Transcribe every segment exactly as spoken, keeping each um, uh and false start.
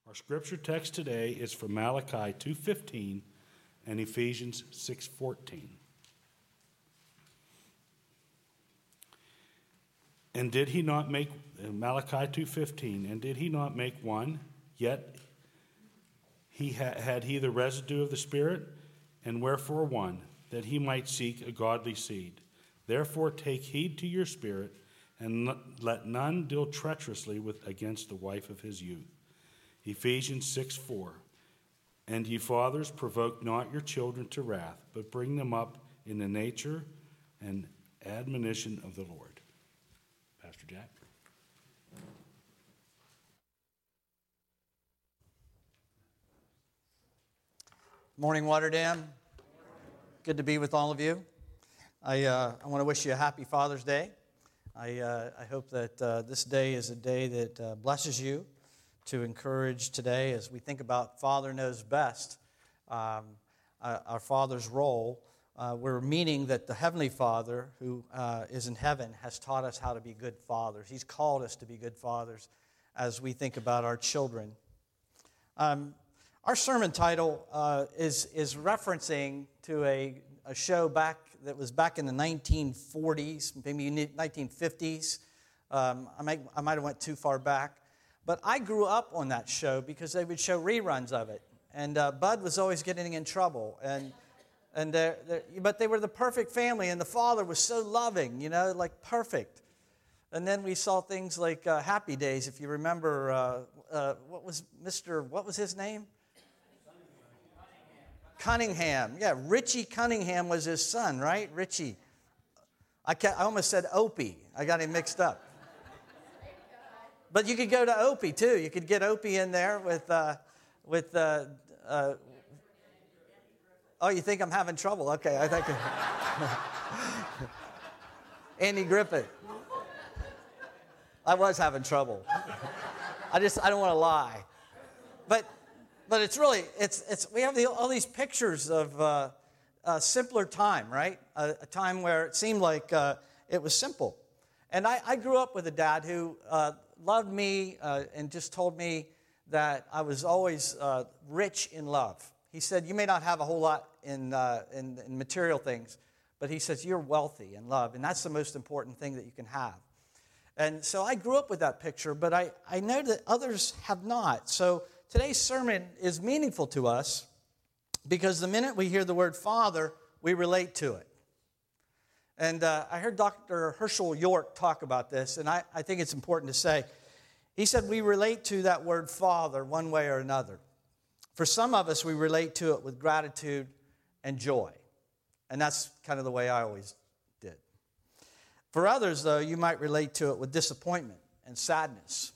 Our scripture text today is from Malachi two fifteen and Ephesians six fourteen. And did he not make, Malachi two fifteen, and did he not make one? Yet he ha, had he the residue of the Spirit, and wherefore one, that he might seek a godly seed. Therefore take heed to your spirit, and let none deal treacherously with against the wife of his youth. Ephesians six four. And ye fathers, provoke not your children to wrath, but bring them up in the nature and admonition of the Lord. Pastor Jack. Morning, Waterdam. Good to be with all of you. I uh, I want to wish you a happy Father's Day. I uh, I hope that uh, this day is a day that uh, blesses you. To encourage today as we think about Father Knows Best, um, uh, our Father's role. Uh, we're meaning that the Heavenly Father, who uh, is in heaven, has taught us how to be good fathers. He's called us to be good fathers as we think about our children. Um, our sermon title uh, is is referencing to a, a show back that was back in the nineteen forties, maybe nineteen fifties. Um, I might I might have went too far back. But I grew up on that show because they would show reruns of it. And uh, Bud was always getting in trouble. And and they're, they're, But they were the perfect family, and the father was so loving, you know, like perfect. And then we saw things like uh, Happy Days, if you remember, uh, uh, what was Mister, what was his name? Cunningham. Cunningham. Yeah, Richie Cunningham was his son, right? Richie. I, I almost said Opie. I got him mixed up. But you could go to Opie, too. You could get Opie in there with, uh, with. Uh, uh, oh, you think I'm having trouble? Okay, I think. Andy Griffith. I was having trouble. I just, I don't want to lie. But, but it's really, it's, it's. We have the, all these pictures of uh, a simpler time, right? A, a time where it seemed like uh, it was simple. And I, I grew up with a dad who uh, loved me uh, and just told me that I was always uh, rich in love. He said, you may not have a whole lot in, uh, in, in material things, but he says, you're wealthy in love, and that's the most important thing that you can have. And so I grew up with that picture, but I, I know that others have not. So today's sermon is meaningful to us because the minute we hear the word Father, we relate to it. And uh, I heard Doctor Herschel York talk about this, and I, I think it's important to say. He said we relate to that word Father one way or another. For some of us, we relate to it with gratitude and joy. And that's kind of the way I always did. For others, though, you might relate to it with disappointment and sadness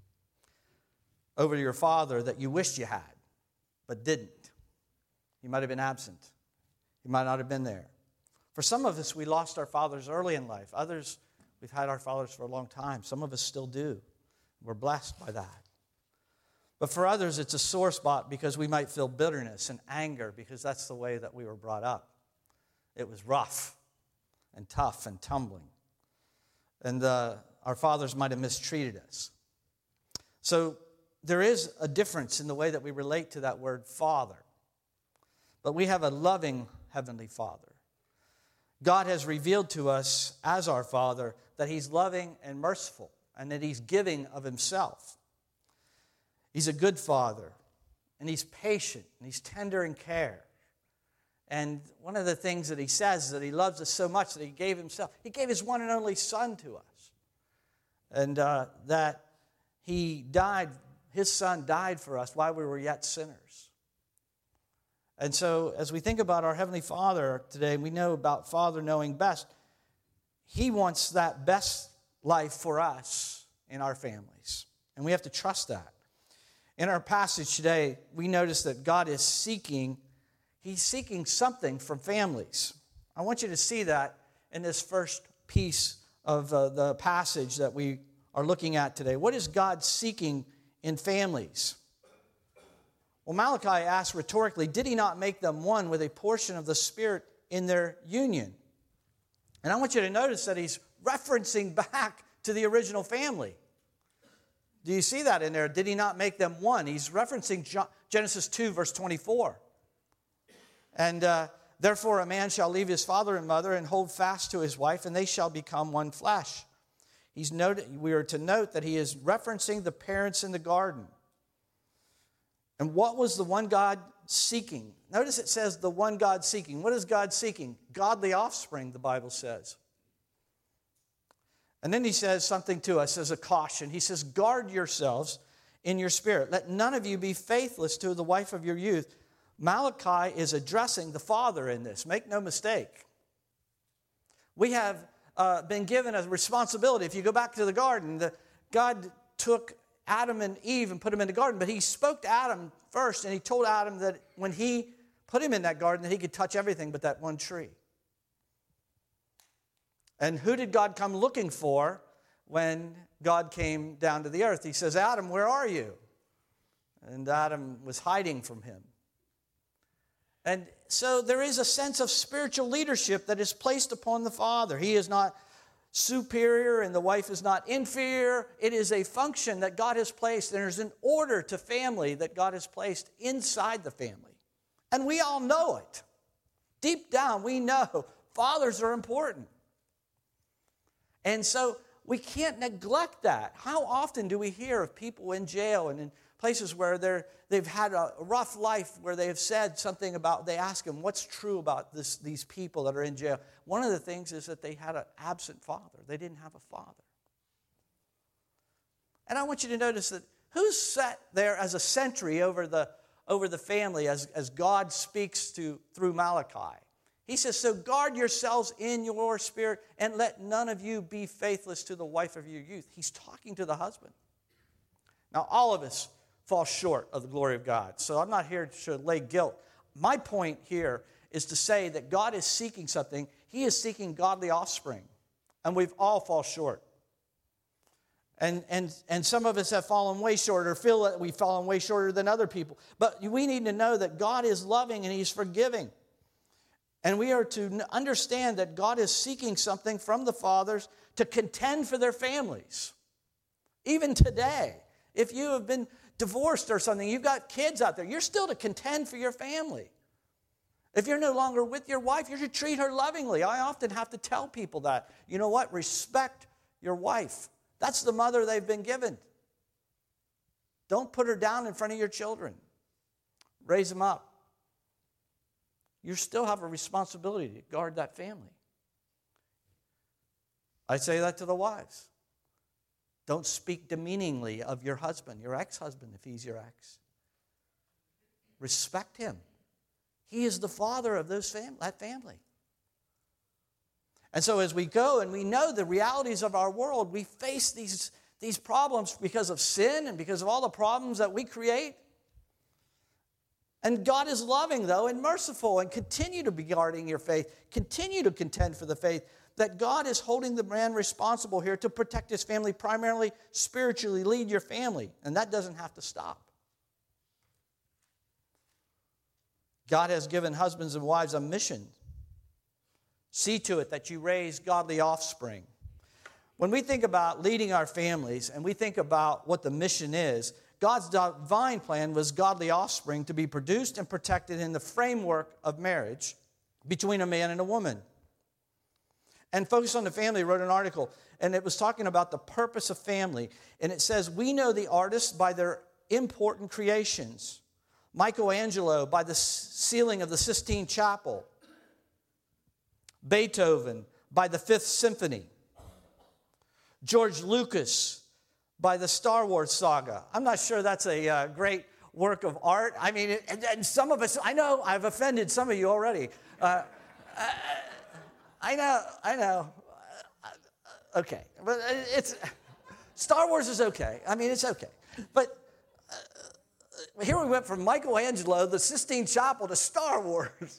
over your father that you wished you had, but didn't. He might have been absent. He might not have been there. For some of us, we lost our fathers early in life. Others, we've had our fathers for a long time. Some of us still do. We're blessed by that. But for others, it's a sore spot because we might feel bitterness and anger because that's the way that we were brought up. It was rough and tough and tumbling. And uh, our fathers might have mistreated us. So there is a difference in the way that we relate to that word Father. But we have a loving Heavenly Father. God has revealed to us as our Father that He's loving and merciful and that He's giving of Himself. He's a good Father, and He's patient, and He's tender in care. And one of the things that He says is that He loves us so much that He gave Himself. He gave His one and only Son to us. And uh, that He died, His Son died for us while we were yet sinners. And so as we think about our Heavenly Father today, we know about Father knowing best. He wants that best life for us in our families. And we have to trust that. In our passage today, we notice that God is seeking, He's seeking something from families. I want you to see that in this first piece of uh, the passage that we are looking at today. What is God seeking in families? Well, Malachi asks rhetorically, did He not make them one with a portion of the Spirit in their union? And I want you to notice that he's referencing back to the original family. Do you see that in there? Did he not make them one? He's referencing Genesis two, verse twenty-four. And uh, therefore a man shall leave his father and mother and hold fast to his wife, and they shall become one flesh. He's noted, we are to note that he is referencing the parents in the garden. And what was the one God seeking? Notice it says the one God seeking. What is God seeking? Godly offspring, the Bible says. And then he says something to us as a caution. He says, guard yourselves in your spirit. Let none of you be faithless to the wife of your youth. Malachi is addressing the father in this. Make no mistake. We have uh, been given a responsibility. If you go back to the garden, the, God took Adam and Eve and put them in the garden, but he spoke to Adam first, and he told Adam that when he put him in that garden, that he could touch everything but that one tree. And who did God come looking for when God came down to the earth? He says, Adam, where are you? And Adam was hiding from him. And so there is a sense of spiritual leadership that is placed upon the father. He is not superior and the wife is not inferior. It is a function that God has placed, and there's an order to family that God has placed inside the family. And we all know it. Deep down, we know fathers are important. And so we can't neglect that. How often do we hear of people in jail and in places where they're, they've had a rough life, where they have said something about, they ask them, what's true about this, these people that are in jail? One of the things is that they had an absent father. They didn't have a father. And I want you to notice that who's sat there as a sentry over the, over the family as, as God speaks to through Malachi? He says, so guard yourselves in your spirit, and let none of you be faithless to the wife of your youth. He's talking to the husband. Now, all of us fall short of the glory of God, so I'm not here to lay guilt. My point here is to say that God is seeking something. He is seeking godly offspring, and we've all fall short. And, and, and some of us have fallen way short, or feel that we've fallen way shorter than other people. But we need to know that God is loving and He's forgiving. And we are to understand that God is seeking something from the fathers to contend for their families. Even today, if you have been divorced or something, you've got kids out there, you're still to contend for your family. If you're no longer with your wife, you should treat her lovingly. I often have to tell people that. You know what? Respect your wife. That's the mother they've been given. Don't put her down in front of your children. Raise them up. You still have a responsibility to guard that family. I say that to the wives. Don't speak demeaningly of your husband, your ex-husband, if he's your ex. Respect him. He is the father of those fam- that family. And so as we go and we know the realities of our world, we face these, these problems because of sin and because of all the problems that we create. And God is loving, though, and merciful, and continue to be guarding your faith. Continue to contend for the faith. That God is holding the man responsible here to protect his family, primarily spiritually lead your family. And that doesn't have to stop. God has given husbands and wives a mission. See to it that you raise godly offspring. When we think about leading our families and we think about what the mission is, God's divine plan was godly offspring to be produced and protected in the framework of marriage between a man and a woman. And Focus on the Family wrote an article, and it was talking about the purpose of family. And it says, we know the artists by their important creations. Michelangelo by the ceiling of the Sistine Chapel. Beethoven by the Fifth Symphony. George Lucas by the Star Wars saga. I'm not sure that's a uh, great work of art. I mean, it, and, and some of us, I know I've offended some of you already. Uh, uh, I know, I know. Uh, okay, but it's, Star Wars is okay. I mean, it's okay. But uh, here we went from Michelangelo, the Sistine Chapel, to Star Wars.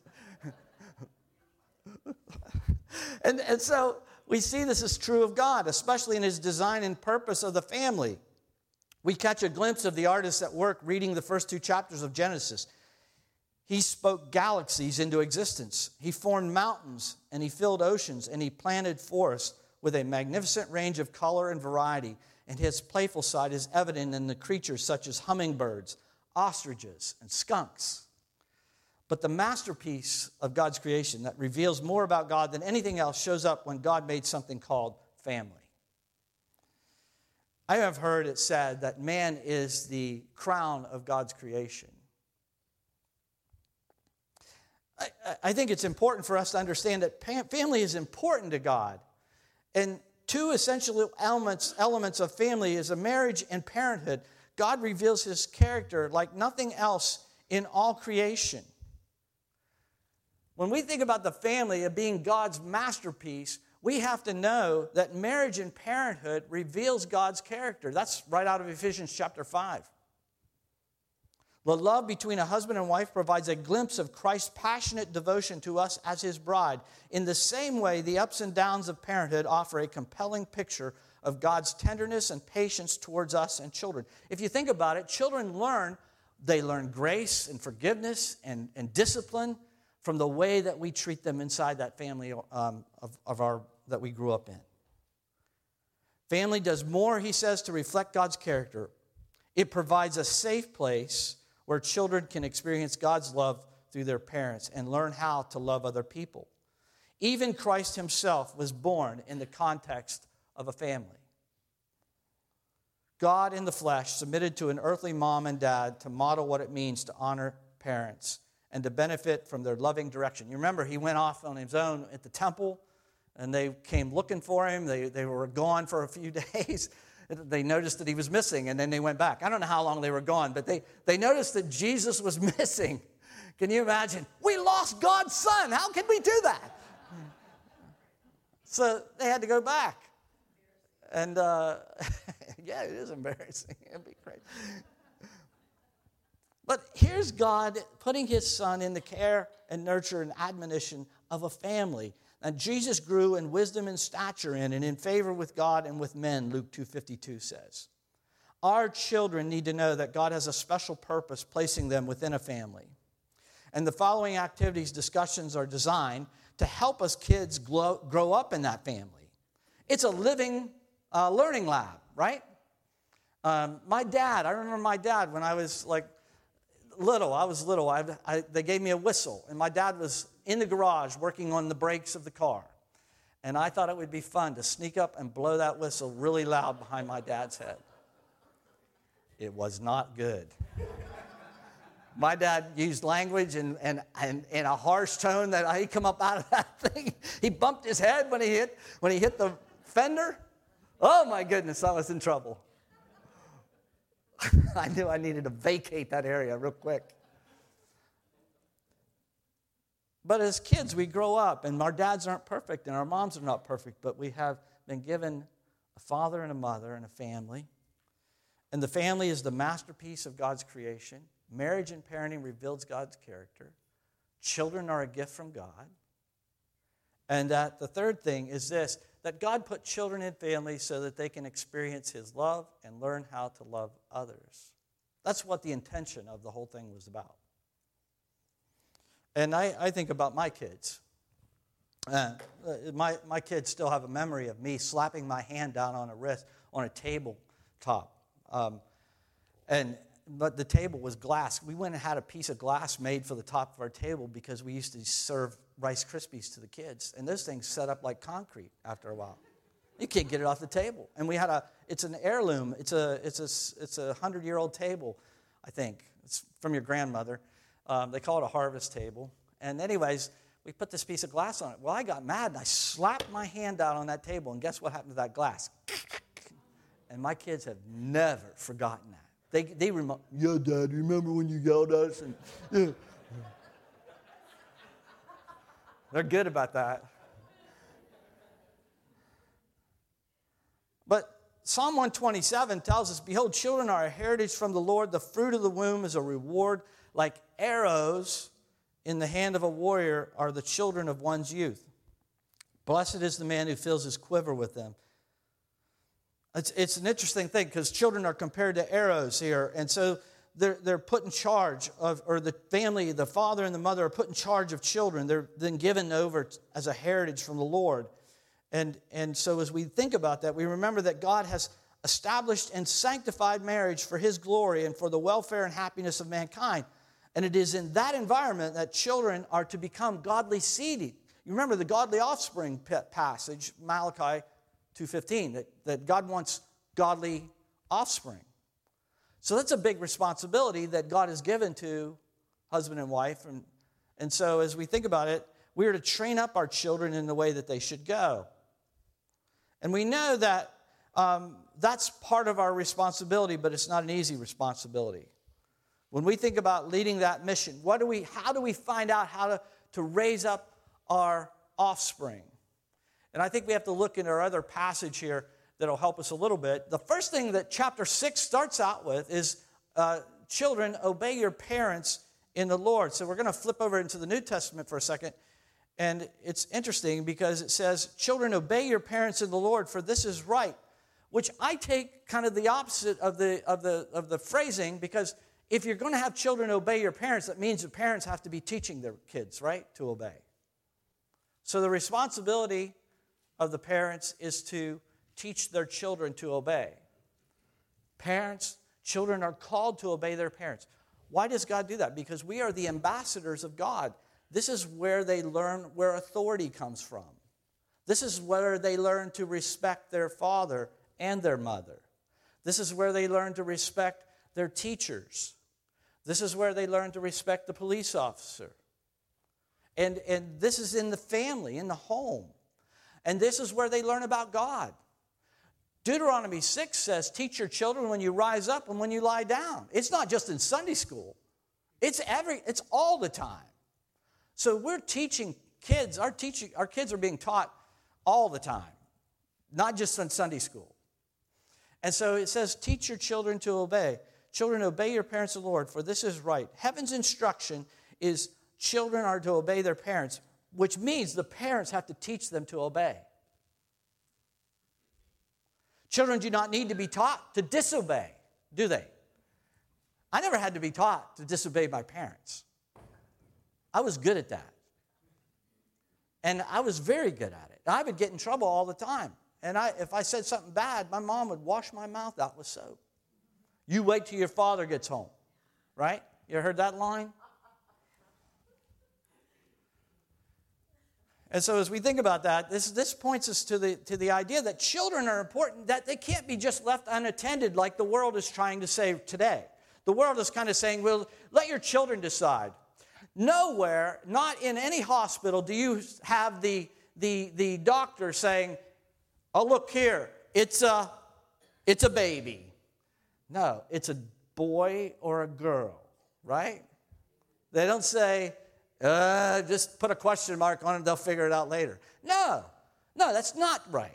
and, and so we see this is true of God, especially in His design and purpose of the family. We catch a glimpse of the artist at work reading the first two chapters of Genesis. He spoke galaxies into existence. He formed mountains, and He filled oceans, and He planted forests with a magnificent range of color and variety, and his playful side is evident in the creatures such as hummingbirds, ostriches, and skunks. But the masterpiece of God's creation that reveals more about God than anything else shows up when God made something called family. I have heard it said that man is the crown of God's creation. I, I think it's important for us to understand that family is important to God. And two essential elements, elements of family is a marriage and parenthood. God reveals his character like nothing else in all creation. When we think about the family of being God's masterpiece, we have to know that marriage and parenthood reveals God's character. That's right out of Ephesians chapter five. The love between a husband and wife provides a glimpse of Christ's passionate devotion to us as his bride. In the same way, the ups and downs of parenthood offer a compelling picture of God's tenderness and patience towards us and children. If you think about it, children learn, they learn grace and forgiveness and, and discipline from the way that we treat them inside that family um, of, of our that we grew up in. Family does more, he says, to reflect God's character. It provides a safe place where children can experience God's love through their parents and learn how to love other people. Even Christ himself was born in the context of a family. God in the flesh submitted to an earthly mom and dad to model what it means to honor parents and to benefit from their loving direction. You remember he went off on his own at the temple, and they came looking for him. They, they were gone for a few days. They noticed that he was missing, and then they went back. I don't know how long they were gone, but they, they noticed that Jesus was missing. Can you imagine? We lost God's son. How can we do that? So they had to go back. And, uh, yeah, it is embarrassing. It'd be great. But here's God putting his son in the care and nurture and admonition of a family. And Jesus grew in wisdom and stature in and in favor with God and with men, Luke two fifty-two says. Our children need to know that God has a special purpose placing them within a family. And the following activities, discussions are designed to help us kids grow, grow up in that family. It's a living uh, learning lab, right? Um, my dad, I remember my dad when I was like, little, I was little, I, I, they gave me a whistle, and my dad was in the garage working on the brakes of the car. And I thought it would be fun to sneak up and blow that whistle really loud behind my dad's head. It was not good. My dad used language and, and, and, and a harsh tone that I come up out of that thing. He bumped his head when he hit, when he hit the fender. Oh my goodness, I was in trouble. I knew I needed to vacate that area real quick. But as kids, we grow up, and our dads aren't perfect, and our moms are not perfect, but we have been given a father and a mother and a family. And the family is the masterpiece of God's creation. Marriage and parenting reveals God's character. Children are a gift from God. And that the third thing is this, that God put children in families so that they can experience his love and learn how to love others. That's what the intention of the whole thing was about. And I, I think about my kids. Uh, my, my kids still have a memory of me slapping my hand down on a wrist on a tabletop. Um, and but the table was glass. We went and had a piece of glass made for the top of our table because we used to serve Rice Krispies to the kids. And those things set up like concrete after a while. You can't get it off the table. And we had a, it's an heirloom. It's a, it's a, it's a hundred-year-old table, I think. It's from your grandmother. Um, they call it a harvest table. And anyways, we put this piece of glass on it. Well, I got mad, and I slapped my hand down on that table, and guess what happened to that glass? And my kids have never forgotten that. They, they remember, yeah, Dad, remember when you yelled at us? And, yeah. They're good about that. But Psalm one twenty-seven tells us, behold, children are a heritage from the Lord. The fruit of the womb is a reward. Like arrows in the hand of a warrior are the children of one's youth. Blessed is the man who fills his quiver with them. It's, it's an interesting thing because children are compared to arrows here. And so they're, they're put in charge of, or the family, the father and the mother are put in charge of children. They're then given over as a heritage from the Lord. And, and so as we think about that, we remember that God has established and sanctified marriage for his glory and for the welfare and happiness of mankind. And it is in that environment that children are to become godly seed. You remember the godly offspring passage, Malachi two fifteen, that, that God wants godly offspring. So that's a big responsibility that God has given to husband and wife. And, and so as we think about it, we are to train up our children in the way that they should go. And we know that um, that's part of our responsibility, but it's not an easy responsibility. When we think about leading that mission, what do we, how do we find out how to, to raise up our offspring? And I think we have to look in our other passage here that will help us a little bit. The first thing that chapter six starts out with is, uh, children, obey your parents in the Lord. So we're going to flip over into the New Testament for a second. And it's interesting because it says, children, obey your parents in the Lord, for this is right. Which I take kind of the opposite of the, of the, of the phrasing, because if you're going to have children obey your parents, that means the parents have to be teaching their kids, right, to obey. So the responsibility of the parents is to teach their children to obey. Parents, children are called to obey their parents. Why does God do that? Because we are the ambassadors of God. This is where they learn where authority comes from. This is where they learn to respect their father and their mother. This is where they learn to respect their teachers. This is where they learn to respect the police officer. And, and this is in the family, in the home. And this is where they learn about God. Deuteronomy six says, teach your children when you rise up and when you lie down. It's not just in Sunday school. It's every, it's all the time. So we're teaching kids, our teaching, our kids are being taught all the time, not just in Sunday school. And so it says, teach your children to obey. Children, obey your parents in the Lord, for this is right. Heaven's instruction is children are to obey their parents, which means the parents have to teach them to obey. Children do not need to be taught to disobey, do they? I never had to be taught to disobey my parents. I was good at that. And I was very good at it. I would get in trouble all the time. And I, if I said something bad, my mom would wash my mouth out with soap. You wait till your father gets home, right? You ever heard that line? And so as we think about that, this, this points us to the, to the idea that children are important, that they can't be just left unattended like the world is trying to say today. The world is kind of saying, well, let your children decide. Nowhere, not in any hospital, do you have the, the, the doctor saying, oh, look here, it's a, it's a baby. No, it's a boy or a girl, right? They don't say, uh, just put a question mark on it, they'll figure it out later. No, no, that's not right.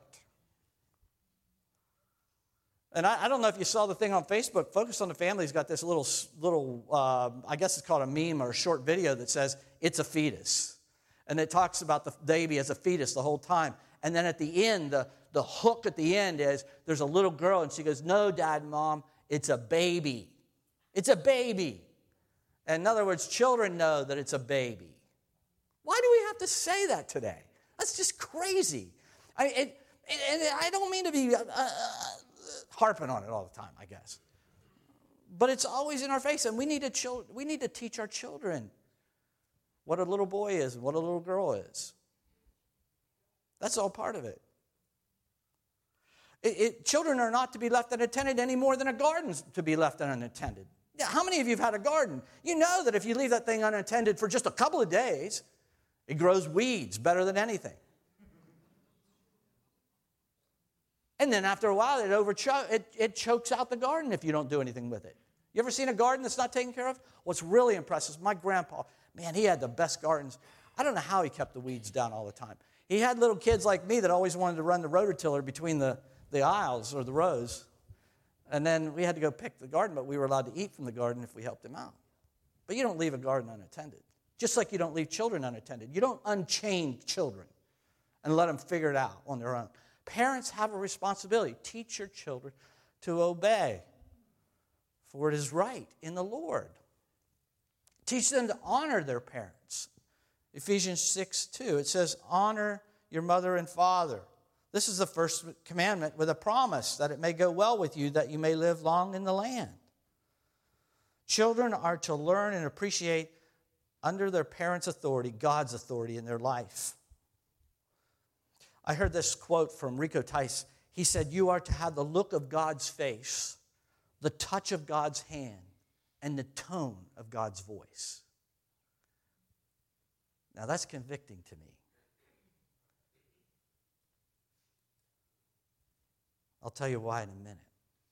And I, I don't know if you saw the thing on Facebook. Focus on the Family's got this little, little uh, I guess it's called a meme or a short video that says, it's a fetus. And it talks about the baby as a fetus the whole time. And then at the end, the, the hook at the end is, there's a little girl, and she goes, no, Dad and Mom, it's a baby. It's a baby. And in other words, children know that it's a baby. Why do we have to say that today? That's just crazy. I, it, and I don't mean to be uh, uh, harping on it all the time, I guess. But it's always in our face, and we need to, chil- we need to teach our children what a little boy is and what a little girl is. That's all part of it. It, it. Children are not to be left unattended any more than a garden's to be left unattended. Yeah, how many of you have had a garden? You know that if you leave that thing unattended for just a couple of days, it grows weeds better than anything. And then after a while, it, overcho- it, it chokes out the garden if you don't do anything with it. You ever seen a garden that's not taken care of? What's really impressive is my grandpa, man, he had the best gardens. I don't know how he kept the weeds down all the time. He had little kids like me that always wanted to run the rototiller between the, the aisles or the rows. And then we had to go pick the garden, but we were allowed to eat from the garden if we helped him out. But you don't leave a garden unattended. Just like you don't leave children unattended. You don't unchain children and let them figure it out on their own. Parents have a responsibility. Teach your children to obey, for it is right in the Lord. Teach them to honor their parents. Ephesians six two, it says, honor your mother and father. This is the first commandment with a promise that it may go well with you, that you may live long in the land. Children are to learn and appreciate under their parents' authority, God's authority in their life. I heard this quote from Rico Tice. He said, you are to have the look of God's face, the touch of God's hand, and the tone of God's voice. Now that's convicting to me. I'll tell you why in a minute.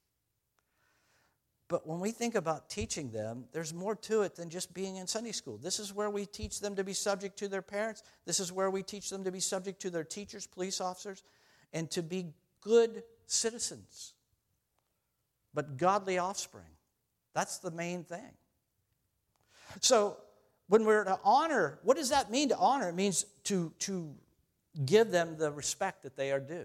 But when we think about teaching them, there's more to it than just being in Sunday school. This is where we teach them to be subject to their parents. This is where we teach them to be subject to their teachers, police officers, and to be good citizens, but godly offspring. That's the main thing. So when we're to honor, what does that mean to honor? It means to, to give them the respect that they are due.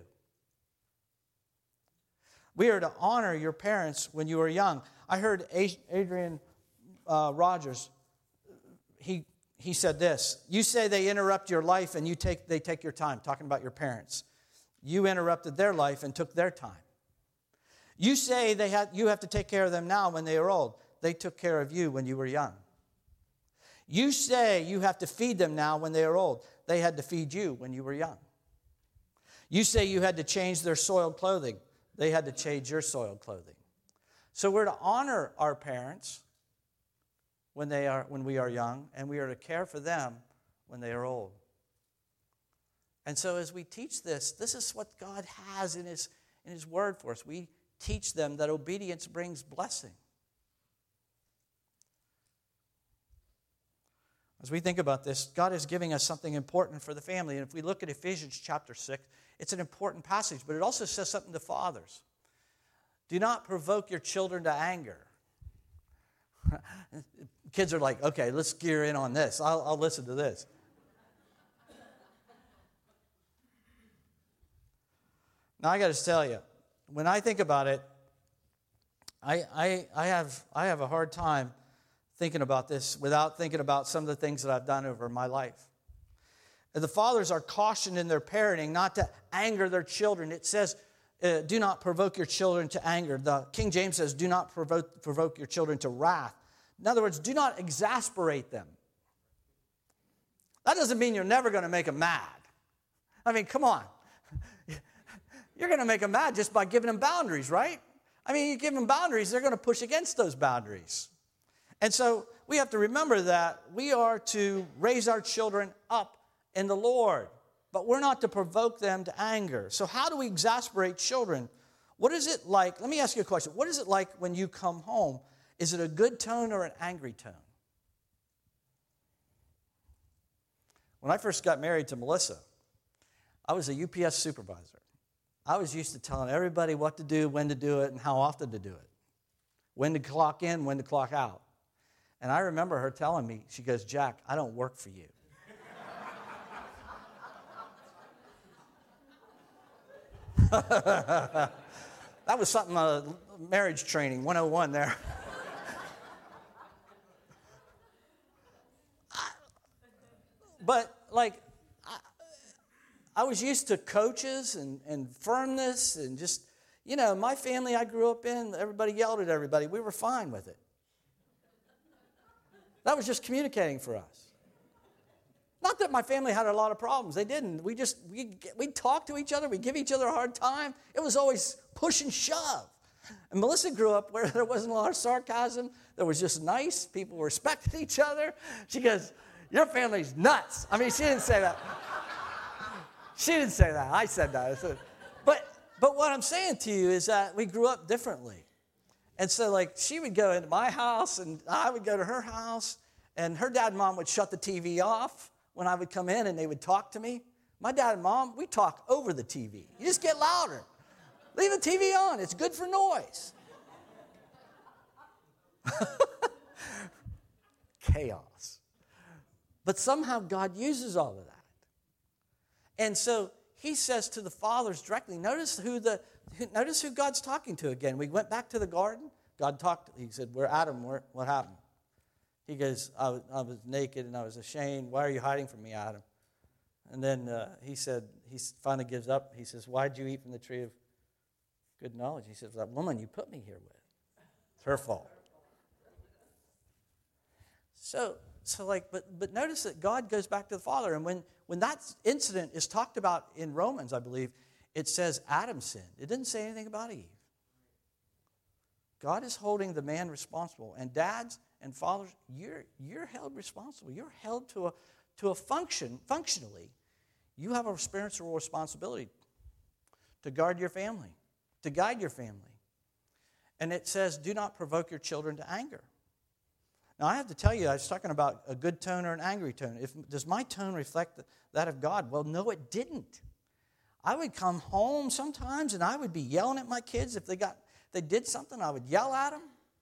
We are to honor your parents when you are young. I heard Adrian uh, Rogers, he, he said this, you say they interrupt your life and you take they take your time, talking about your parents. You interrupted their life and took their time. You say they had, you have to take care of them now when they are old. They took care of you when you were young. You say you have to feed them now when they are old. They had to feed you when you were young. You say you had to change their soiled clothing. They had to change your soiled clothing. So we're to honor our parents when they are when we are young, and we are to care for them when they are old. And so as we teach this, this is what God has in His, in His Word for us. We teach them that obedience brings blessing. As we think about this, God is giving us something important for the family. And if we look at Ephesians chapter six, it's an important passage, but it also says something to fathers. Do not provoke your children to anger. Kids are like, okay, let's gear in on this. I'll, I'll listen to this. Now, I got to tell you, when I think about it, I, I, I, have, I have a hard time thinking about this without thinking about some of the things that I've done over my life. And the fathers are cautioned in their parenting not to anger their children. It says, uh, do not provoke your children to anger. The King James says, do not provoke, provoke your children to wrath. In other words, do not exasperate them. That doesn't mean you're never going to make them mad. I mean, come on. You're going to make them mad just by giving them boundaries, right? I mean, you give them boundaries, they're going to push against those boundaries. And so we have to remember that we are to raise our children up in the Lord, but we're not to provoke them to anger. So how do we exasperate children? What is it like? Let me ask you a question. What is it like when you come home? Is it a good tone or an angry tone? When I first got married to Melissa, I was a U P S supervisor. I was used to telling everybody what to do, when to do it, and how often to do it. When to clock in, when to clock out. And I remember her telling me, she goes, Jack, I don't work for you. That was something, uh, marriage training, one oh one there. But, like, I, I was used to coaches and, and firmness and just, you know, my family I grew up in, everybody yelled at everybody. We were fine with it. That was just communicating for us. Not that my family had a lot of problems. They didn't. We just, we we talk to each other. We give each other a hard time. It was always push and shove. And Melissa grew up where there wasn't a lot of sarcasm. There was just nice. People respected each other. She goes, your family's nuts. I mean, she didn't say that. She didn't say that. I said that. I said, but, but what I'm saying to you is that we grew up differently. And so, like, she would go into my house, and I would go to her house, and her dad and mom would shut the T V off when I would come in, and they would talk to me. My dad and mom, we talk over the T V. You just get louder. Leave the T V on. It's good for noise. Chaos. But somehow God uses all of that. And so he says to the fathers directly, notice who the notice who God's talking to again. We went back to the garden. God talked. He said, where Adam, where, what happened? He goes, I was, I was naked and I was ashamed. Why are you hiding from me, Adam? And then uh, he said, he finally gives up. He says, why'd you eat from the tree of good knowledge? He says, that woman you put me here with. It's her fault. So, so like, but but notice that God goes back to the Father. And when, when that incident is talked about in Romans, I believe, it says Adam sinned. It didn't say anything about Eve. God is holding the man responsible. And dads and fathers, you're, you're held responsible. You're held to a, to a function, functionally. You have a spiritual responsibility to guard your family, to guide your family. And it says, do not provoke your children to anger. Now, I have to tell you, I was talking about a good tone or an angry tone. If, does my tone reflect that of God? Well, no, it didn't. I would come home sometimes and I would be yelling at my kids. If they got, they did something, I would yell at them.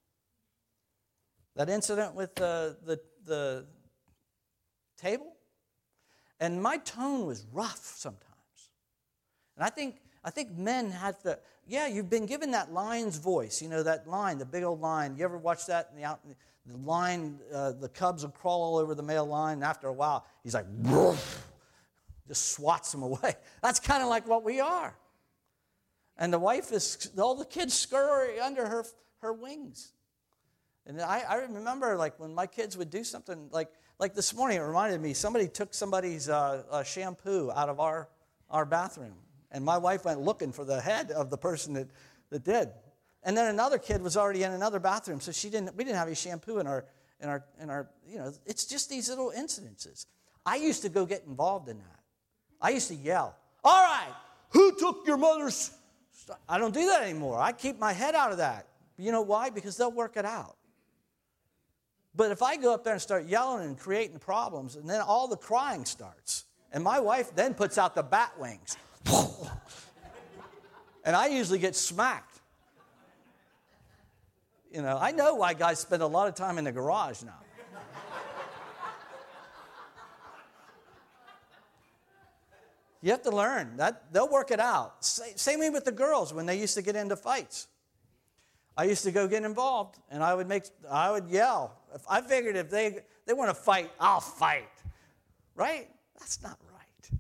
That incident with the, the, the table. And my tone was rough sometimes. And I think I think men have to, yeah, you've been given that lion's voice. You know, that lion, the big old lion. You ever watch that? In the, out, the lion, uh, the cubs will crawl all over the male lion. And after a while, he's like, woof, just swats them away. That's kind of like what we are. And the wife is, all the kids scurry under her, her wings. And I, I remember, like, when my kids would do something, like, like this morning, it reminded me, somebody took somebody's uh, uh, shampoo out of our, our bathroom. And my wife went looking for the head of the person that, that did. And then another kid was already in another bathroom, so she didn't. We didn't have any shampoo in our, in our, in our. You know, it's just these little incidences. I used to go get involved in that. I used to yell, "All right, who took your mother's?" stuff?" I don't do that anymore. I keep my head out of that. You know why? Because they'll work it out. But if I go up there and start yelling and creating problems, and then all the crying starts, and my wife then puts out the bat wings. And I usually get smacked. You know, I know why guys spend a lot of time in the garage now. You have to learn. That they'll work it out. Same way with the girls when they used to get into fights. I used to go get involved, and I would make, I would yell. If I figured if they they want to fight, I'll fight. Right? That's not right.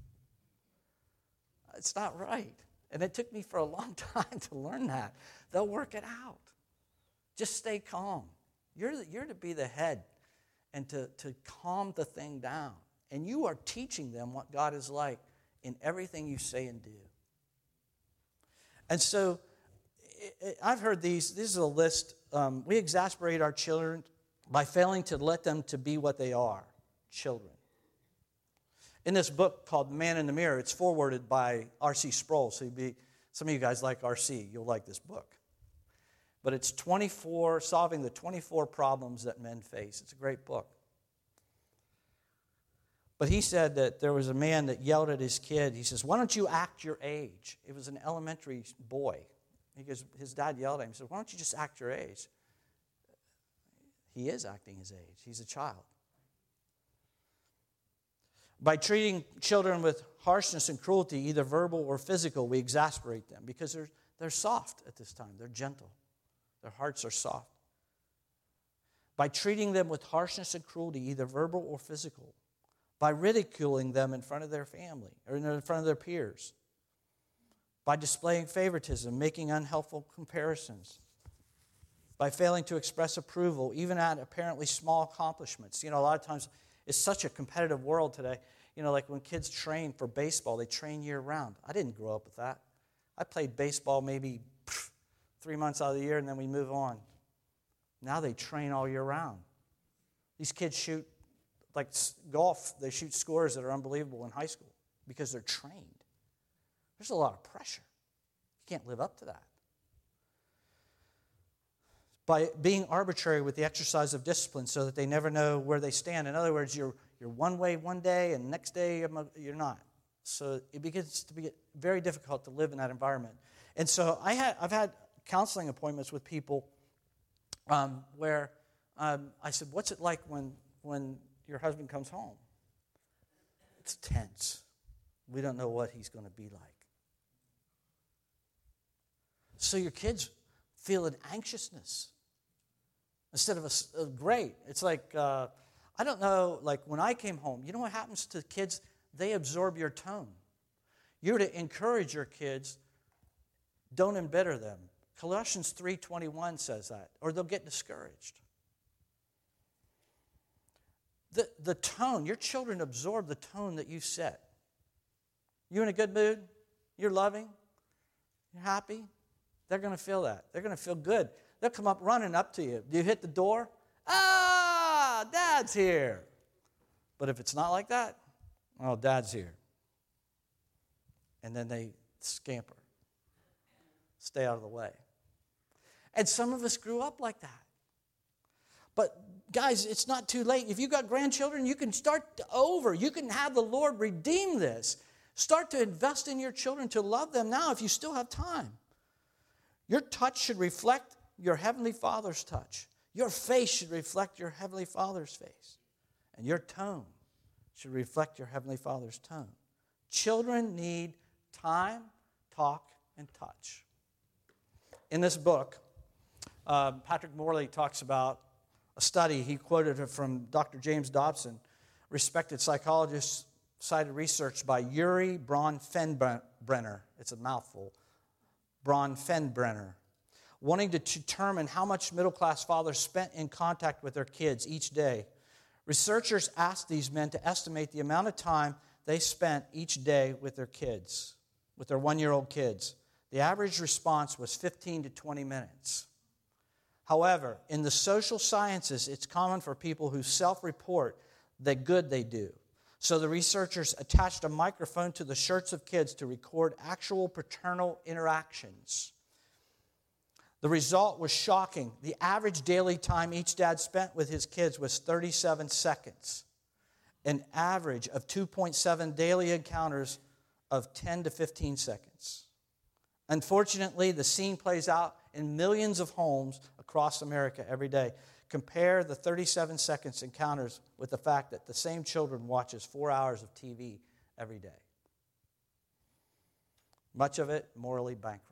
It's not right. And it took me for a long time to learn that. They'll work it out. Just stay calm. You're, the, you're to be the head and to, to calm the thing down. And you are teaching them what God is like in everything you say and do. And so it, it, I've heard these. This is a list. Um, we exasperate our children by failing to let them to be what they are, children. In this book called Man in the Mirror, it's forwarded by R C Sproul. So you'd be, some of you guys like R C. You'll like this book. But it's twenty-four, solving the twenty-four problems that men face. It's a great book. But he said that there was a man that yelled at his kid. He says, "Why don't you act your age?" It was an elementary boy. He goes, his dad yelled at him. He said, "Why don't you just act your age?" He is acting his age. He's a child. By treating children with harshness and cruelty, either verbal or physical, we exasperate them because they're, they're soft at this time. They're gentle. Their hearts are soft. By treating them with harshness and cruelty, either verbal or physical. By ridiculing them in front of their family or in front of their peers. By displaying favoritism, making unhelpful comparisons. By failing to express approval, even at apparently small accomplishments. You know, a lot of times it's such a competitive world today. You know, like when kids train for baseball, they train year-round. I didn't grow up with that. I played baseball maybe pff, three months out of the year, and then we move on. Now they train all year round. These kids shoot, like golf, they shoot scores that are unbelievable in high school because they're trained. There's a lot of pressure. You can't live up to that. By being arbitrary with the exercise of discipline so that they never know where they stand. In other words, you're, you're one way one day and next day you're not. So it begins to be very difficult to live in that environment. And so I had, I've had counseling appointments with people um, where um, I said, "What's it like when, when your husband comes home?" It's tense. We don't know what he's going to be like. So your kids feel an anxiousness instead of a, a great. It's like, uh, I don't know, like when I came home, you know what happens to kids? they absorb your tone. You're to encourage your kids. Don't embitter them. Colossians three twenty-one says that, or they'll get discouraged. The, the tone, your children absorb the tone that you set. You in a good mood? You're loving? You're happy? They're going to feel that. They're going to feel good. They'll come up running up to you. Do you hit the door? Ah, Dad's here. But if it's not like that, oh, Dad's here. And then they scamper. Stay out of the way. And some of us grew up like that. But guys, it's not too late. If you've got grandchildren, you can start over. You can have the Lord redeem this. Start to invest in your children to love them now if you still have time. Your touch should reflect your Heavenly Father's touch. Your face should reflect your Heavenly Father's face. And your tone should reflect your Heavenly Father's tone. Children need time, talk, and touch. In this book, uh, Patrick Morley talks about a study. He quoted it from Doctor James Dobson, respected psychologist, cited research by Yuri Bronfenbrenner. It's a mouthful. Bronfenbrenner. Wanting to determine how much middle-class fathers spent in contact with their kids each day. Researchers asked these men to estimate the amount of time they spent each day with their kids, with their one-year-old kids. The average response was fifteen to twenty minutes. However, in the social sciences, it's common for people who self-report the good they do. So the researchers attached a microphone to the shirts of kids to record actual paternal interactions. The result was shocking. The average daily time each dad spent with his kids was thirty-seven seconds. An average of two point seven daily encounters of ten to fifteen seconds. Unfortunately, the scene plays out in millions of homes across America every day. Compare the thirty-seven seconds encounters with the fact that the same children watches four hours of T V every day. Much of it morally bankrupt.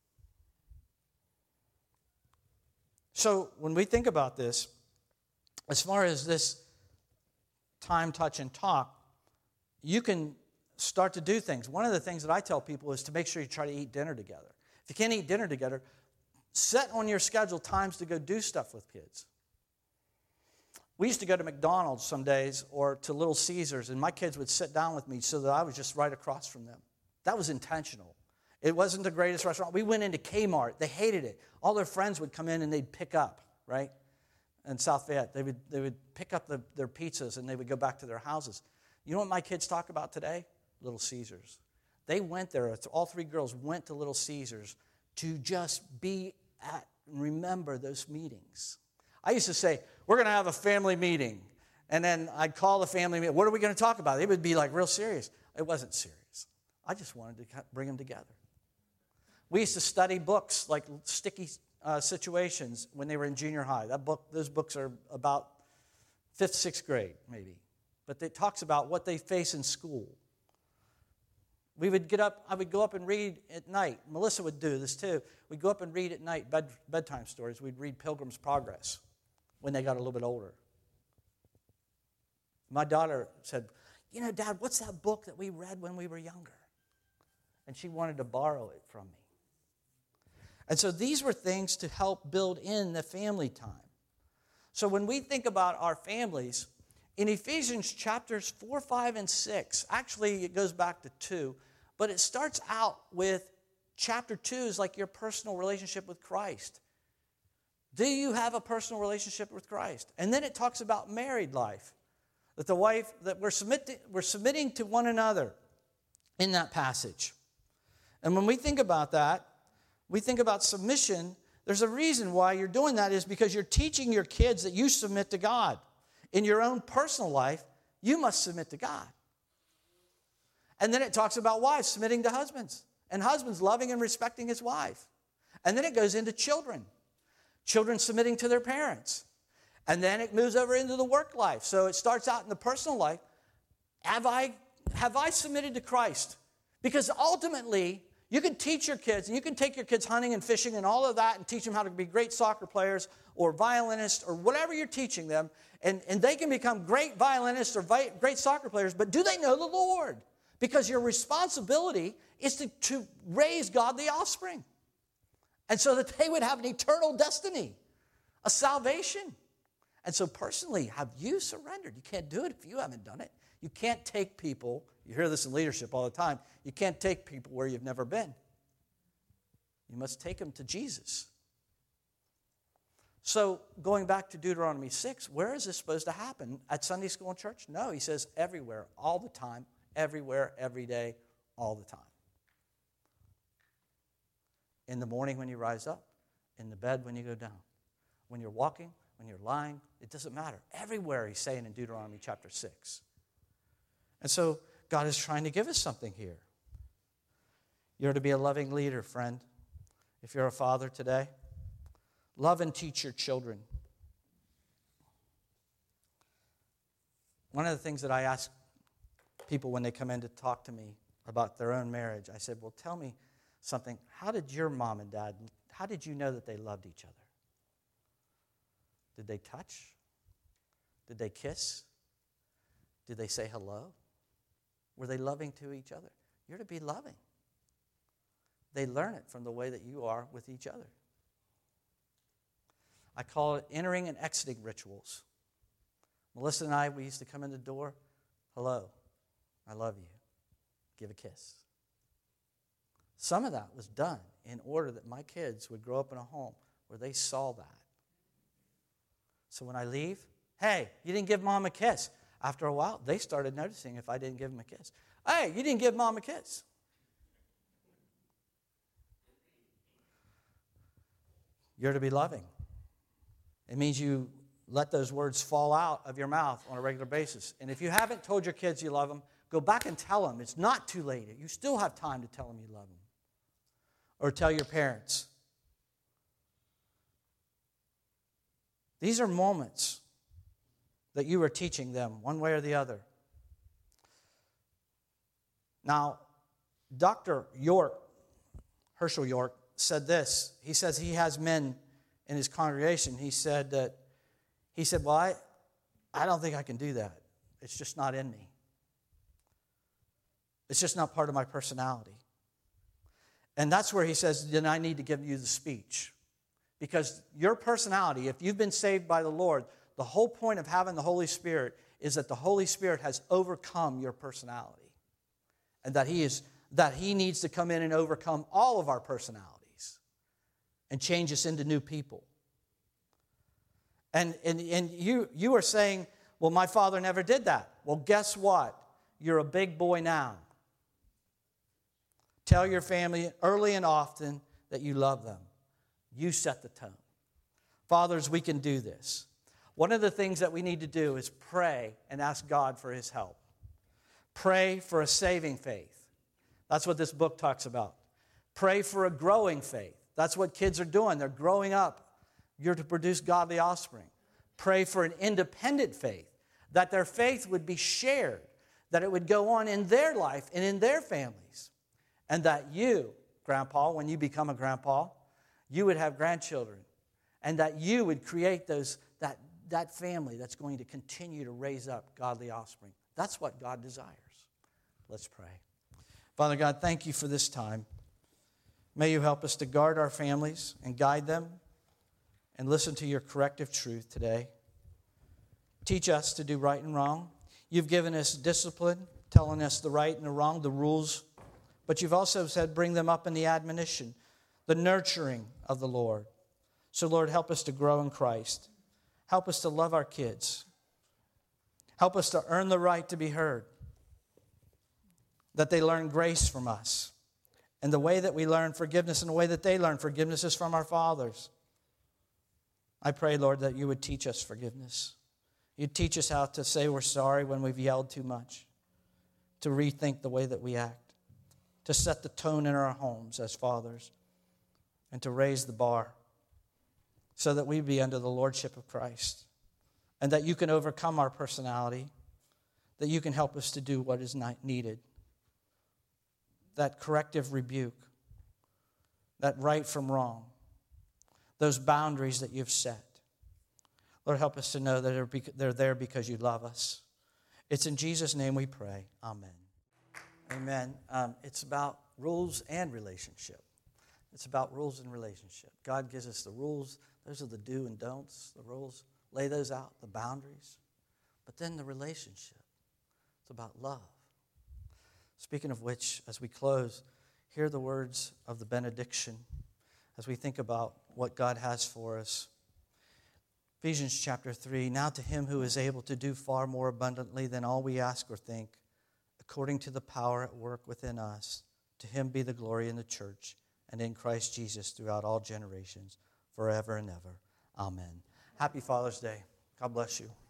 So when we think about this, as far as this time, touch, and talk, you can start to do things. One of the things that I tell people is to make sure you try to eat dinner together. If you can't eat dinner together, set on your schedule times to go do stuff with kids. We used to go to McDonald's some days or to Little Caesars, and my kids would sit down with me so that I was just right across from them. That was intentional. It wasn't the greatest restaurant. We went into Kmart. They hated it. All their friends would come in and they'd pick up, right? In South Fayette, they would, they would pick up the, their pizzas and they would go back to their houses. You know what my kids talk about today? Little Caesars. They went there. All three girls went to Little Caesars to just be at and remember those meetings. I used to say, we're going to have a family meeting. And then I'd call the family meeting. What are we going to talk about? It would be like real serious. It wasn't serious. I just wanted to bring them together. We used to study books like Sticky uh, Situations when they were in junior high. That book, those books are about fifth, sixth grade, maybe. But it talks about what they face in school. We would get up, I would go up and read at night. Melissa would do this too. We'd go up and read at night, bed, bedtime stories. We'd read Pilgrim's Progress when they got a little bit older. My daughter said, you know, Dad, what's that book that we read when we were younger? And she wanted to borrow it from me. And so these were things to help build in the family time. So when we think about our families, in Ephesians chapters four, five, and six, actually it goes back to two, but it starts out with chapter two is like your personal relationship with Christ. Do you have a personal relationship with Christ? And then it talks about married life, that the wife, that we're, submit, we're submitting to one another in that passage. And when we think about that, we think about submission, there's a reason why you're doing that is because you're teaching your kids that you submit to God. In your own personal life, you must submit to God. And then it talks about wives submitting to husbands, and husbands loving and respecting his wife. And then it goes into children, children submitting to their parents. And then it moves over into the work life. So it starts out in the personal life. Have I, have I submitted to Christ? Because ultimately, You can teach your kids, and you can take your kids hunting and fishing and all of that and teach them how to be great soccer players or violinists or whatever you're teaching them, and, and they can become great violinists or vi- great soccer players, but do they know the Lord? Because your responsibility is to, to raise godly offspring, and so that they would have an eternal destiny, a salvation. And so personally, have you surrendered? You can't do it if you haven't done it. You can't take people, you hear this in leadership all the time, you can't take people where you've never been. You must take them to Jesus. So going back to Deuteronomy six, where is this supposed to happen? At Sunday school and church? No, he says everywhere, all the time, everywhere, every day, all the time. In the morning when you rise up, in the bed when you go down, when you're walking, when you're lying, it doesn't matter. Everywhere, he's saying in Deuteronomy chapter six. And so God is trying to give us something here. You're to be a loving leader, friend. If you're a father today, love and teach your children. One of the things that I ask people when they come in to talk to me about their own marriage, I said, well, tell me something. How did your mom and dad, how did you know that they loved each other? Did they touch? Did they kiss? Did they say hello? Were they loving to each other? You're to be loving. They learn it from the way that you are with each other. I call it entering and exiting rituals. Melissa and I, we used to come in the door. Hello, I love you. Give a kiss. Some of that was done in order that my kids would grow up in a home where they saw that. So when I leave, hey, you didn't give mom a kiss. After a while, they started noticing if I didn't give them a kiss. Hey, you didn't give mom a kiss. You're to be loving. It means you let those words fall out of your mouth on a regular basis. And if you haven't told your kids you love them, go back and tell them. It's not too late. You still have time to tell them you love them. Or tell your parents. These are moments that you are teaching them one way or the other. Now, Doctor York, Herschel York, said this. He says he has men in his congregation. He said that, he said, well, I, I don't think I can do that. It's just not in me. It's just not part of my personality. And that's where he says, then I need to give you the speech. Because your personality, if you've been saved by the Lord, the whole point of having the Holy Spirit is that the Holy Spirit has overcome your personality. And that he is that he needs to come in and overcome all of our personalities and change us into new people. And, and, and you, you are saying, well, my father never did that. Well, guess what? You're a big boy now. Tell your family early and often that you love them. You set the tone. Fathers, we can do this. One of the things that we need to do is pray and ask God for his help. Pray for a saving faith. That's what this book talks about. Pray for a growing faith. That's what kids are doing. They're growing up. You're to produce godly offspring. Pray for an independent faith, that their faith would be shared, that it would go on in their life and in their families, and that you, grandpa, when you become a grandpa, you would have grandchildren, and that you would create those that, that family that's going to continue to raise up godly offspring. That's what God desires. Let's pray. Father God, thank you for this time. May you help us to guard our families and guide them and listen to your corrective truth today. Teach us to do right and wrong. You've given us discipline, telling us the right and the wrong, the rules. But you've also said bring them up in the admonition, the nurturing of the Lord. So, Lord, help us to grow in Christ. Help us to love our kids. Help us to earn the right to be heard. That they learn grace from us. And the way that we learn forgiveness and the way that they learn forgiveness is from our fathers. I pray, Lord, that you would teach us forgiveness. You'd teach us how to say we're sorry when we've yelled too much. To rethink the way that we act. To set the tone in our homes as fathers. And to raise the bar. So that we be under the lordship of Christ. And that you can overcome our personality. That you can help us to do what is not needed. That corrective rebuke that right from wrong, those boundaries that you've set. Lord, help us to know that they're, bec- they're there because you love us. It's in Jesus' name we pray. Amen. Amen. Um, it's about rules and relationship. It's about rules and relationship. God gives us the rules. Those are the do and don'ts, the rules. Lay those out, the boundaries. But then the relationship. It's about love. Speaking of which, as we close, hear the words of the benediction as we think about what God has for us. Ephesians chapter three, now to him who is able to do far more abundantly than all we ask or think, according to the power at work within us, to him be the glory in the church and in Christ Jesus throughout all generations, forever and ever. Amen. Happy Father's Day. God bless you.